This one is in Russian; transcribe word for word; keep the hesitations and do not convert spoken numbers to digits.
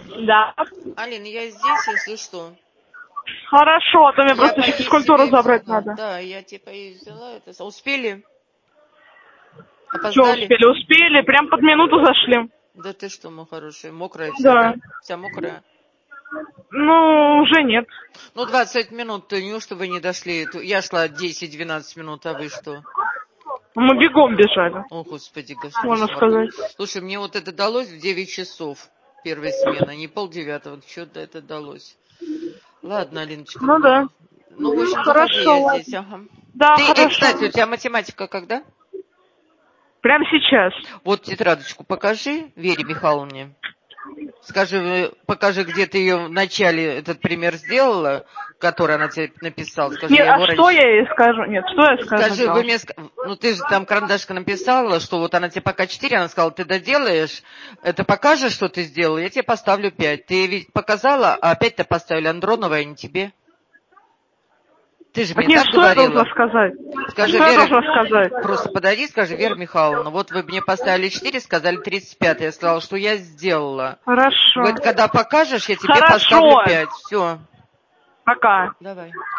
Да. Алина, я здесь, если что. Хорошо, а то мне Я просто еще поесть физкультуру себе забрать взяла. надо. Да, я тебе поесть взяла. Это... Успели? Что Опоздали? успели? Успели, прям под минуту зашли. Да ты что, мой хороший, мокрая вся, Да. да? Вся мокрая. Ну, уже нет. Ну, двадцать минут-то, неужто вы не дошли? Я шла десять-двенадцать минут, а вы что? Мы бегом бежали. О, Господи, Господи, Можно Господи. сказать. Слушай, мне вот это далось в девять часов, первая смена, не полдевятого, что-то это далось. Ладно, Алиночка. Ну да. Ну, в общем, заходи, Хорошо, я ладно. здесь, ага. Да, Ты, и, хорошо. кстати, у тебя математика когда? Прямо сейчас. Вот тетрадочку покажи Вере Михайловне. Скажи, покажи, где ты ее в начале этот пример сделала, который она тебе написала. Скажи, Нет, я а его что раньше... я ей скажу? Нет, что я скажу? Скажи, вы Должна? мне... Ну, ты же там карандашка написала, что вот она тебе пока четыре, она сказала, ты доделаешь, это покажешь, что ты сделала, я тебе поставлю пять. Ты ведь показала, а пять-то поставили Андроновой, а не тебе. Ты же мне Нет, так что я должна говорила? сказать? Скажи, Что я Вера... должна сказать? Просто подойди, скажи, Вера Михайловна, вот вы мне поставили четыре, сказали тридцать пять. Я сказала, что я сделала. Хорошо. Вот когда покажешь, я тебе Хорошо. поставлю пять. Все. Пока. Давай.